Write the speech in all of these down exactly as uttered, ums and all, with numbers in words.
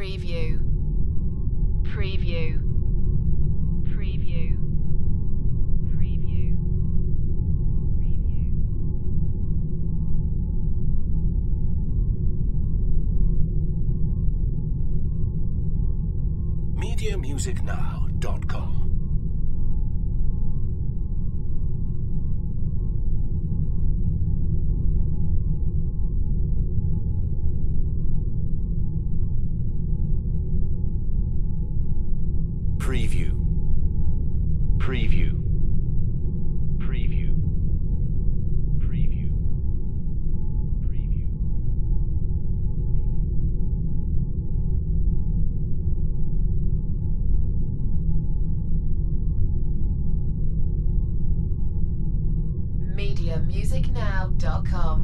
Preview. Preview. Preview. Preview. Preview. media music now dot com. Preview. Preview. Preview. Preview. Preview. media music now dot com.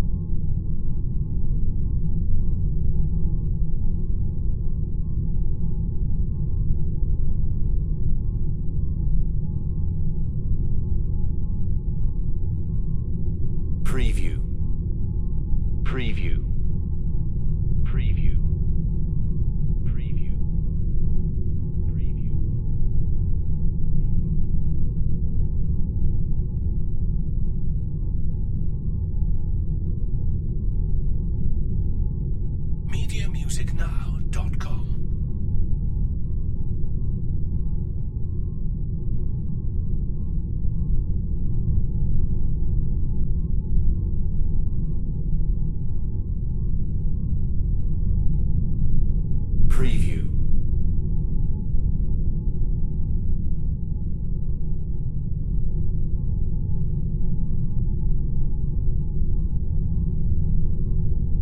Preview. Preview. Preview. Preview. Preview. media music now dot com. Preview.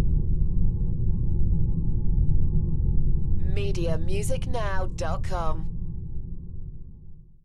media music now dot com.